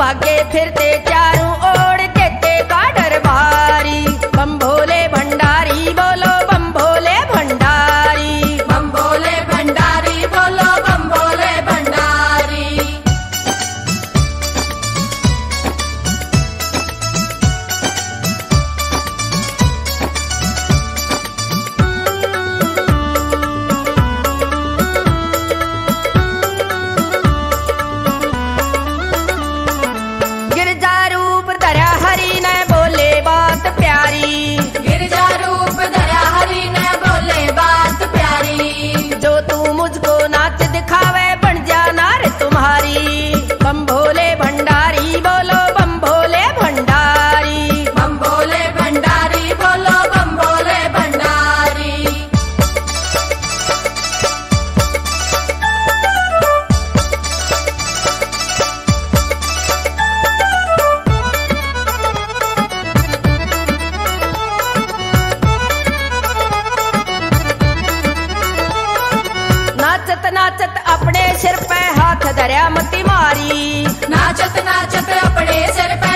भागे फिरते चारों ओर देते का डर भारी। बम भोले भंडारी बोलो बम भोले भंडारी, बम भोले भंडारी बोलो बम भोले भंडारी। गिरजा रूप धरा हरि ने बोले बात प्यारी, गिरजा रूप धरा हरि ने बोले बात प्यारी। जो तू मुझको नाच दिखावे बन जाना रे तुम्हारी। बम भोले भंडारी बोलो बम भोले भंडारी, बम भोले भंडारी बोलो बम भोले भंडारी। नाचत नाचत अपने सिर पे हाथ धरया मती मारी। नाचत नाचत अपने सिर पे